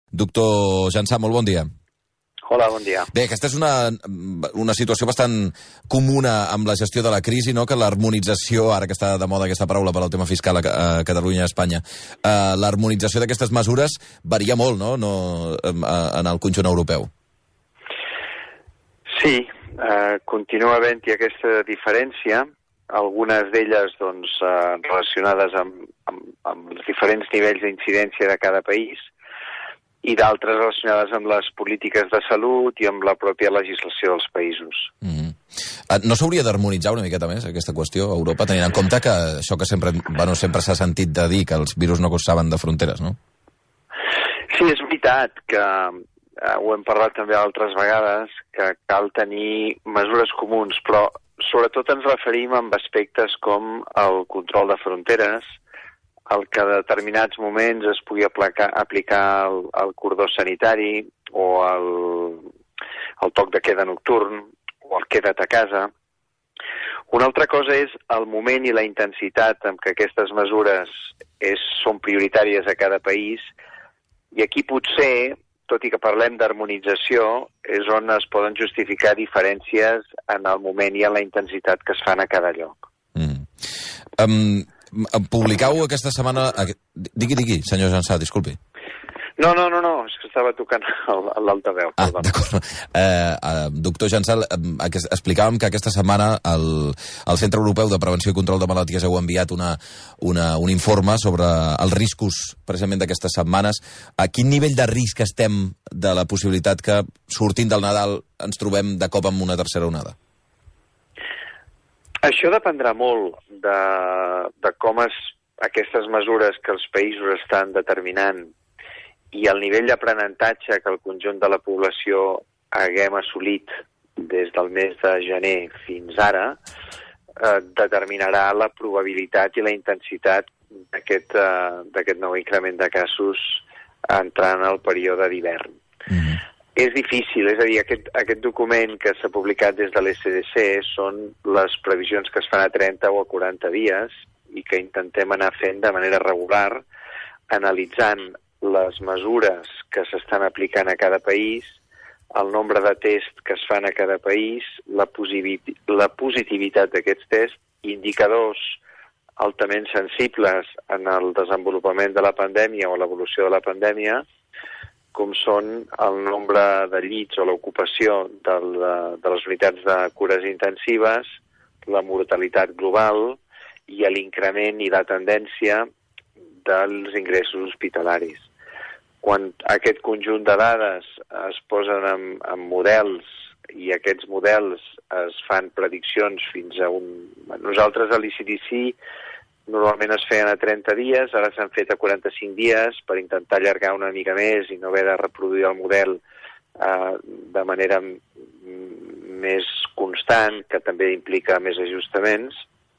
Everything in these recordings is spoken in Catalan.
Doctor Jansà, molt bon dia. Hola, bon dia. Bé, aquesta és una situació bastant comuna amb la gestió de la crisi, no? Que l'harmonització, ara que està de moda aquesta paraula per al tema fiscal a Catalunya i a Espanya, l'harmonització d'aquestes mesures varia molt, no? En el conjunt europeu. Sí, continua havent-hi aquesta diferència, algunes d'elles doncs, relacionades amb els diferents nivells d'incidència de cada país, i d'altres relacionades amb les polítiques de salut i amb la pròpia legislació dels països. No s'hauria d'harmonitzar una miqueta més aquesta qüestió a Europa, tenint en compte que això que sempre s'ha sentit de dir, que els virus no saben de fronteres, no? Sí, és veritat que ho hem parlat també altres vegades, que cal tenir mesures comuns, però sobretot ens referim a aspectes com el control de fronteres, el que a determinats moments es pugui aplicar el cordó sanitari o el toc de queda nocturn o el queda't a casa. Una altra cosa és el moment i la intensitat amb què aquestes mesures són prioritàries a cada país, i aquí potser, tot i que parlem d'harmonització, és on es poden justificar diferències en el moment i en la intensitat que es fan a cada lloc. Publicau aquesta setmana... Digui, senyor Jansà, disculpi. No, és que estava tocant l'altaveu. D'acord. Doctor Jansà, explicàvem que aquesta setmana el Centre Europeu de Prevenció i Control de Malalties heu enviat un informe sobre els riscos precisament d'aquestes setmanes. A quin nivell de risc estem de la possibilitat que, sortint del Nadal, ens trobem de cop amb una tercera onada? Això dependrà molt de com aquestes mesures que els països estan determinant i el nivell d'aprenentatge que el conjunt de la població haguem assolit des del mes de gener fins ara determinarà la probabilitat i la intensitat d'aquest nou increment de casos entrant al període d'hivern. És difícil, és a dir, aquest document que s'ha publicat des de l'ECDC són les previsions que es fan a 30 o a 40 dies i que intentem anar fent de manera regular, analitzant les mesures que s'estan aplicant a cada país, el nombre de tests que es fan a cada país, la positivitat d'aquests tests, indicadors altament sensibles en el desenvolupament de la pandèmia o l'evolució de la pandèmia, com són el nombre de llits o l'ocupació de les unitats de cures intensives, la mortalitat global i l'increment i la tendència dels ingressos hospitalaris. Quan aquest conjunt de dades es posen en models i aquests models es fan prediccions fins a Nosaltres a l'ECDC normalment es feien a 30 dies, ara s'han fet a 45 dies per intentar allargar una mica més i no haver de reproduir el model de manera més constant, que també implica més ajustaments.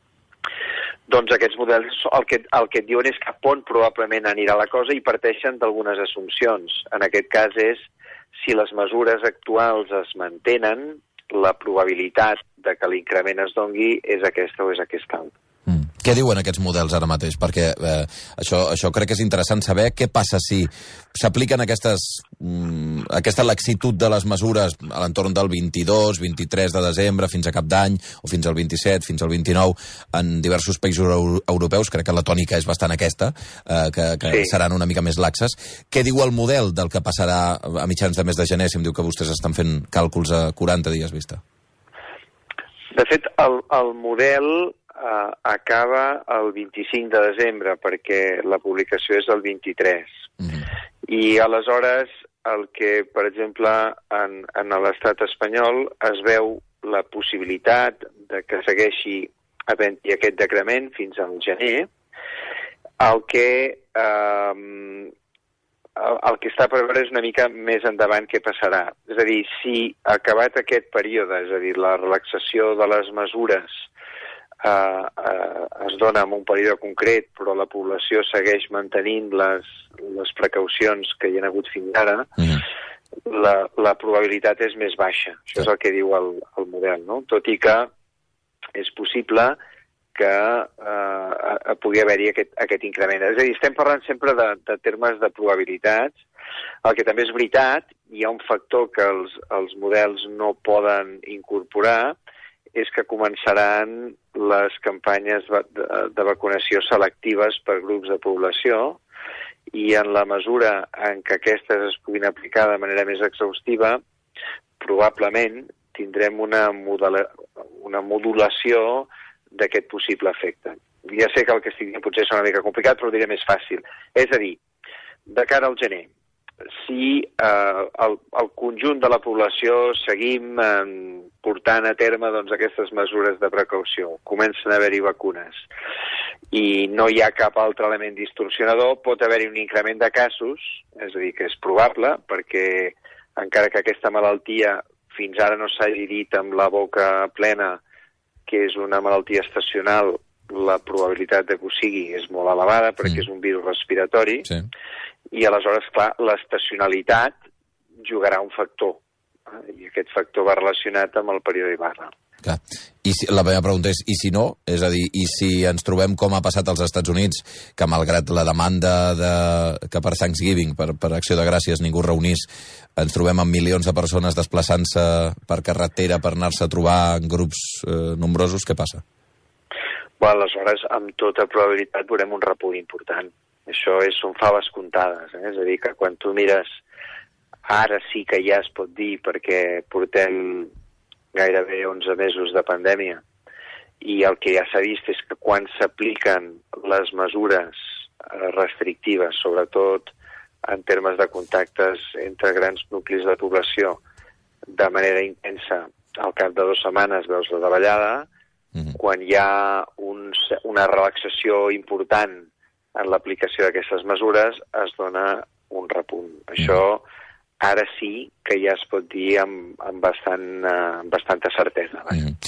Doncs aquests models el que et diuen és cap on probablement anirà la cosa i parteixen d'algunes assumpcions. En aquest cas és si les mesures actuals es mantenen, la probabilitat de que l'increment es dongui és aquesta o és aquesta altra. Què diuen aquests models ara mateix? Perquè això crec que és interessant saber què passa si s'apliquen aquesta laxitud de les mesures a l'entorn del 22, 23 de desembre fins a cap d'any, o fins al 27, fins al 29, en diversos països europeus. Crec que la tònica és bastant aquesta, que sí, seran una mica més laxes. Què diu el model del que passarà a mitjans de mes de gener, si em diu que vostès estan fent càlculs a 40 dies vista? De fet, el model acaba el 25 de desembre, perquè la publicació és el 23. I aleshores, el que, per exemple, en l'estat espanyol es veu la possibilitat de que segueixi havent-hi aquest decrement fins al gener, el que està per veure és una mica més endavant què passarà. És a dir, si acabat aquest període, és a dir, la relaxació de les mesures es dona en un període concret, però la població segueix mantenint les precaucions que hi ha hagut fins ara, la probabilitat és més baixa. Això és el que diu el model, no? Tot i que és possible que pugui haver-hi aquest increment. És a dir, estem parlant sempre de termes de probabilitats El que també és veritat, hi ha un factor que els models no poden incorporar, és que començaran les campanyes de vacunació selectives per grups de població, i en la mesura en què aquestes es puguin aplicar de manera més exhaustiva, probablement tindrem una modulació d'aquest possible efecte. Ja sé que el que estic dient potser és una mica complicat, però ho diré més fàcil. És a dir, de cara al gener, si el conjunt de la població seguim portant a terme aquestes mesures de precaució, comencen a haver-hi vacunes i no hi ha cap altre element distorsionador, pot haver-hi un increment de casos, és a dir, que és probable, perquè encara que aquesta malaltia fins ara no s'hagi dit amb la boca plena que és una malaltia estacional, la probabilitat de que ho sigui és molt elevada perquè és un virus respiratori, sí. I aleshores, clar, l'estacionalitat jugarà un factor, i aquest factor va relacionat amb el període d'hivern. Clar. I la meva pregunta és, i si no? És a dir, i si ens trobem com ha passat als Estats Units, que malgrat la demanda que per Thanksgiving, per Acció de Gràcies, ningú reunís, ens trobem amb milions de persones desplaçant-se per carretera per anar-se a trobar en grups nombrosos, què passa? Bé, aleshores, amb tota probabilitat veurem un repunt important. Això són faves comptades, és a dir, que quan tu mires, ara sí que ja es pot dir, perquè portem gairebé 11 mesos de pandèmia, i el que ja s'ha vist és que quan s'apliquen les mesures restrictives, sobretot en termes de contactes entre grans nuclis de població, de manera intensa, al cap de 2 setmanes veus la davallada, quan hi ha una relaxació important en l'aplicació d'aquestes mesures es dona un repunt. Això ara sí que ja es pot dir amb bastanta certesa.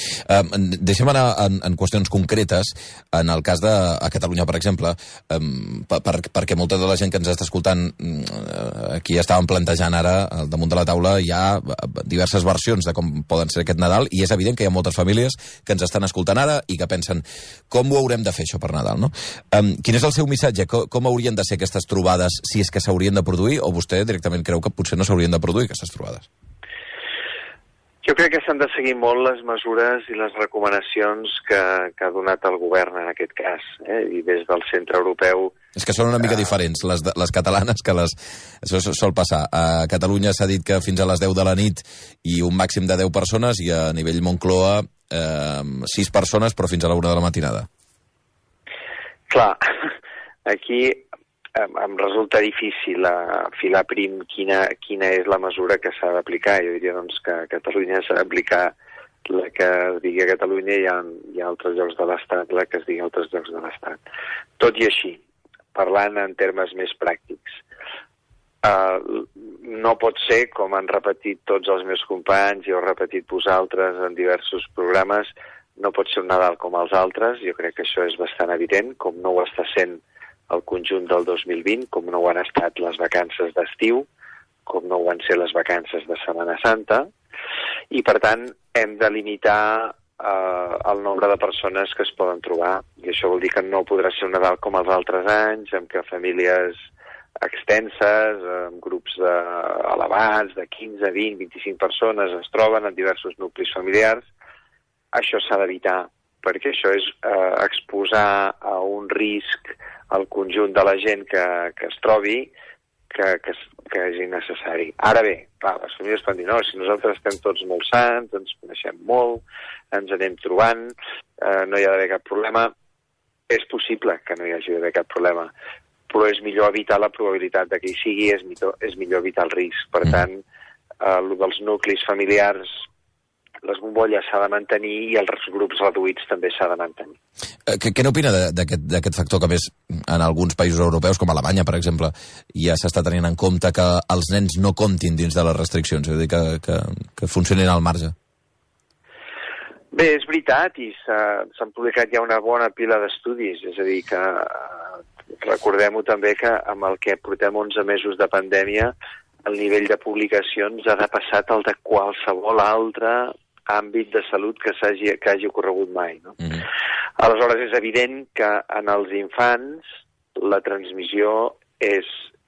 Deixem anar en qüestions concretes. En el cas a Catalunya, per exemple, perquè molta de la gent que ens està escoltant aquí estàvem plantejant ara, al damunt de la taula, hi ha diverses versions de com poden ser aquest Nadal, i és evident que hi ha moltes famílies que ens estan escoltant ara i que pensen com ho haurem de fer això per Nadal, no? Quin és el seu missatge? Com haurien de ser aquestes trobades, si és que s'haurien de produir, o vostè directament creu que potser no s'haurien de produir aquestes trobades? Jo crec que s'han de seguir molt les mesures i les recomanacions que ha donat el govern en aquest cas, i des del centre europeu. És que són una mica diferents, les catalanes, que això sol passar. A Catalunya s'ha dit que fins a les 10 de la nit i un màxim de 10 persones, i a nivell Moncloa 6 persones, però fins a la 1 de la matinada. Clar, aquí em resulta difícil filar prim quina és la mesura que s'ha d'aplicar. Jo diria que a Catalunya s'ha d'aplicar la que es digui a Catalunya, i hi ha altres llocs de l'Estat la que es digui a altres llocs de l'Estat. Tot i així, parlant en termes més pràctics, no pot ser, com han repetit tots els meus companys i heu repetit vosaltres en diversos programes, no pot ser un Nadal com els altres. Jo crec que això és bastant evident, com no ho està sent el conjunt del 2020, com no ho han estat les vacances d'estiu, com no ho van ser les vacances de Setmana Santa, i per tant hem de limitar el nombre de persones que es poden trobar, i això vol dir que no podrà ser un Nadal com els altres anys, en què famílies extenses, amb grups elevats, de 15, 20, 25 persones es troben en diversos nuclis familiars. Això s'ha d'evitar, perquè això és exposar a un risc al conjunt de la gent que es trobi que és innecessari. Ara bé, clar, les famílies poden dir, no, si nosaltres estem tots molt sants, ens coneixem molt, ens anem trobant, no hi ha d'haver cap problema. És possible que no hi hagi d'haver cap problema, però és millor evitar la probabilitat de que hi sigui, és millor evitar el risc. Per tant, el dels nuclis familiars, les bombolles s'ha de mantenir, i els grups reduïts també s'ha de mantenir. Què n'opina d'aquest factor que més en alguns països europeus, com Alemanya, per exemple, ja s'està tenint en compte que els nens no comptin dins de les restriccions, és a dir, que funcionin al marge? Bé, és veritat, i s'han publicat ja una bona pila d'estudis, és a dir, que recordem-ho també que amb el que portem 11 mesos de pandèmia, el nivell de publicacions ha depassat el de qualsevol altre àmbit de salut que hagi ocorregut mai, no? Aleshores, és evident que en els infants la transmissió és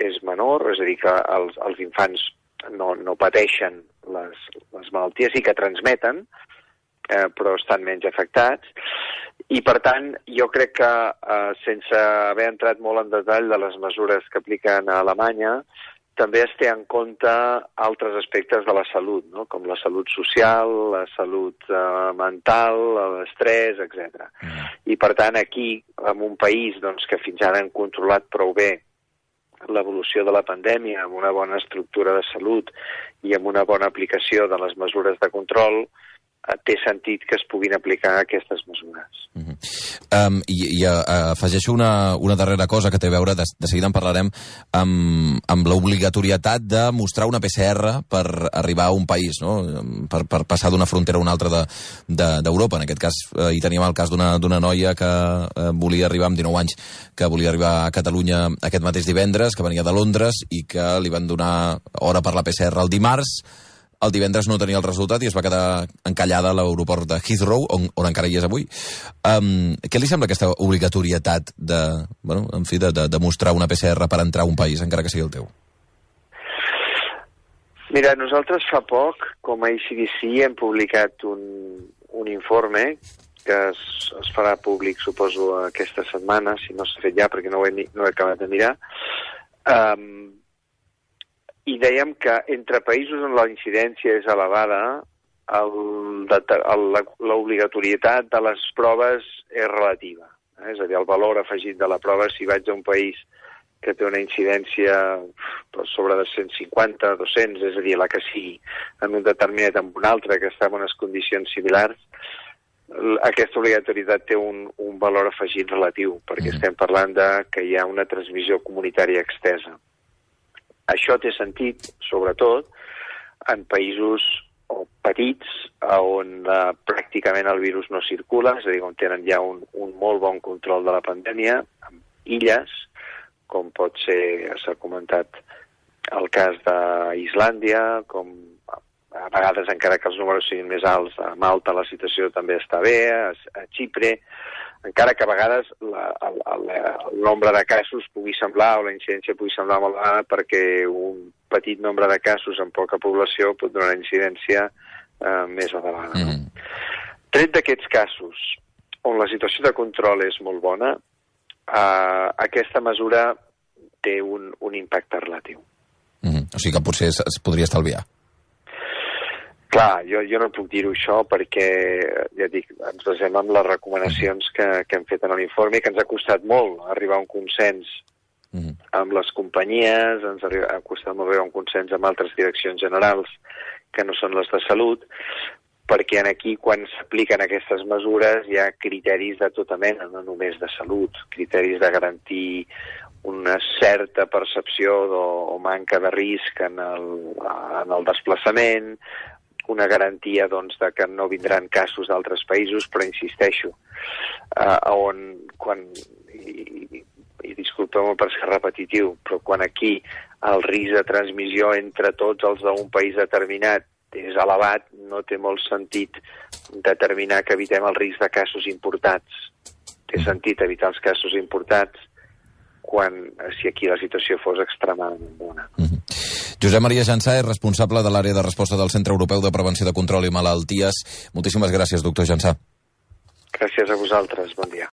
és menor, és a dir, que els infants no pateixen les malalties i que transmeten, però estan menys afectats. I, per tant, jo crec que, sense haver entrat molt en detall de les mesures que apliquen a Alemanya, també es té en compte altres aspectes de la salut, no? Com la salut social, la salut mental, l'estrès, etc. I, per tant, aquí, en un país que fins ara han controlat prou bé l'evolució de la pandèmia, amb una bona estructura de salut i amb una bona aplicació de les mesures de control, té sentit que es puguin aplicar aquestes mesures. I afegeixo una darrera cosa que té a veure, de seguida en parlarem, amb l'obligatorietat de mostrar una PCR per arribar a un país, no? Per passar d'una frontera a una altra d'Europa. En aquest cas, hi teníem el cas d'una noia que volia arribar amb 19 anys, que volia arribar a Catalunya aquest mateix divendres, que venia de Londres i que li van donar hora per la PCR el dimarts. El divendres no tenia el resultat i es va quedar encallada a l'aeroport de Heathrow, on encara hi és avui. Què li sembla aquesta obligatorietat de mostrar una PCR per entrar a un país, encara que sigui el teu? Mira, nosaltres fa poc, com a ACDC, hem publicat un informe que es farà públic, suposo, aquesta setmana, si no s'ha fet ja, perquè no he acabat de mirar. I dèiem que entre països on la incidència és elevada, l'obligatorietat de les proves és relativa. És a dir, el valor afegit de la prova, si vaig a un país que té una incidència per sobre de 150, 200, és a dir, la que sigui, en un determinat amb un altre, que està en unes condicions similars, aquesta obligatorietat té un valor afegit relatiu, perquè estem parlant que hi ha una transmissió comunitària extesa. Això té sentit, sobretot, en països petits on pràcticament el virus no circula, és a dir, on tenen ja un molt bon control de la pandèmia, amb illes, com pot ser, s'ha comentat, el cas d'Islàndia, com a vegades, encara que els números siguin més alts, a Malta la situació també està bé, a Xipre, encara que a vegades el nombre de casos pugui semblar, o la incidència pugui semblar molt elevada, perquè un petit nombre de casos en poca població pot donar una incidència més elevada. Tret d'aquests casos, on la situació de control és molt bona, aquesta mesura té un impacte relatiu. O sigui que potser es podria estalviar. Clar, jo no puc dir-ho això perquè, ja dic, ens basem en les recomanacions que hem fet en l'informe i que ens ha costat molt arribar a un consens amb les companyies, ens ha costat molt arribar a un consens amb altres direccions generals que no són les de salut, perquè aquí, quan s'apliquen aquestes mesures, hi ha criteris de tota mena, no només de salut, criteris de garantir una certa percepció o manca de risc en el desplaçament, una garantia de que no vindran casos d'altres països, però insisteixo, i disculpeu-me per ser repetitiu, però quan aquí el risc de transmissió entre tots els d'un país determinat és elevat, no té molt sentit determinar que evitem el risc de casos importats. Té sentit evitar els casos importats si aquí la situació fos extremadament bona. Josep Maria Jansà és responsable de l'àrea de resposta del Centre Europeu de Prevenció de Control i Malalties. Moltíssimes gràcies, doctor Jansà. Gràcies a vosaltres. Bon dia.